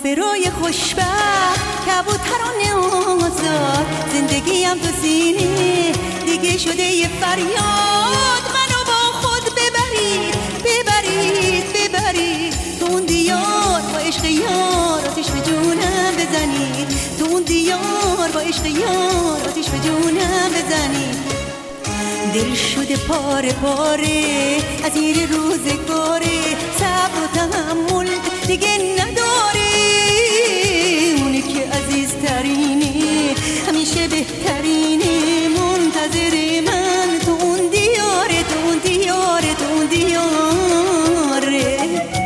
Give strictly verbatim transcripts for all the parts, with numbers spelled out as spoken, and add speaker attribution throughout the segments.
Speaker 1: روزبرای خوشبخت کبوتران آزاد زندگیم تو سینه دیگه شده یه فریاد منو با خود ببرید ببرید ببرید تو اون دیار با عشق یار آتیش به جونم بزنید تو اون دیار با عشق یار آتیش به جونم بزنید دل شده پاره پاره از این روزگاره صبر و تحمل دیگه نداره اونی که عزیزترینه همیشه بهترینه منتظر من تو اون دیاره تو اون دیاره تو اون دیاره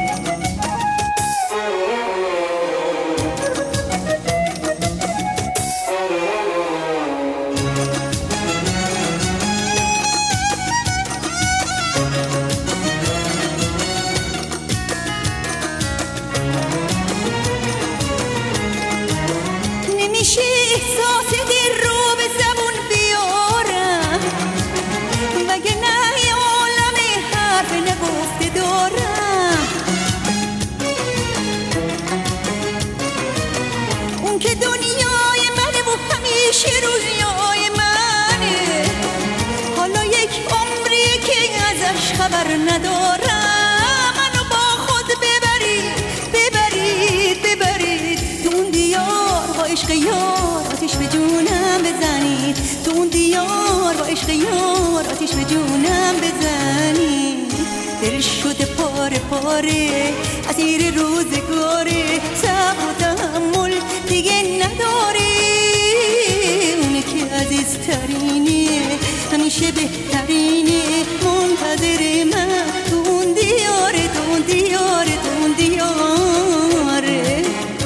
Speaker 1: نمیشه احساس دل رو به زبون بیارم وگه نه یه عالم حرف نگفته دارم اون که دنیای منه و همیشه رویای منه حالا یک عمریه که ازش خبر ندارم منو با خود ببرید ببرید ببرید تو اون دیار با عشق یار آتیش به جونم بزنید تو اون دیار با عشق یار آتیش به جونم بزنید دل شده پاره پاره از این روزگاره صبر و تحمل دیگه نداره اونی که عزیزترینه همیشه بهترینه منتظر من تو اون دیاره تو اون دیاره تو اون دیاره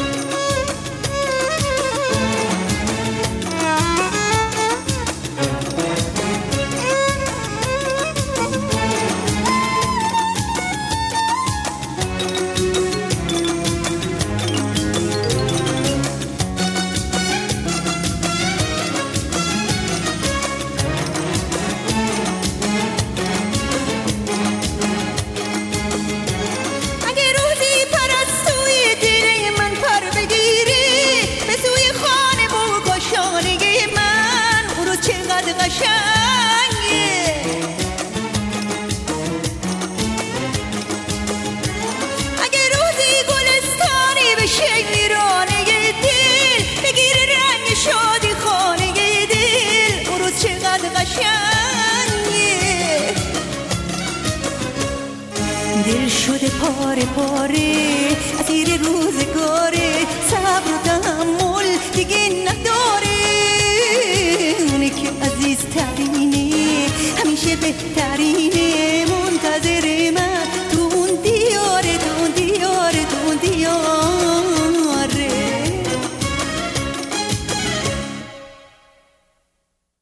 Speaker 1: اگه روزی گلستانی بشه ویرانه دل بگیره رنگ شادی خانه دل اون روز چقدر قشنگه دل شده پاره پاره از این روزگاره صبر و تحمل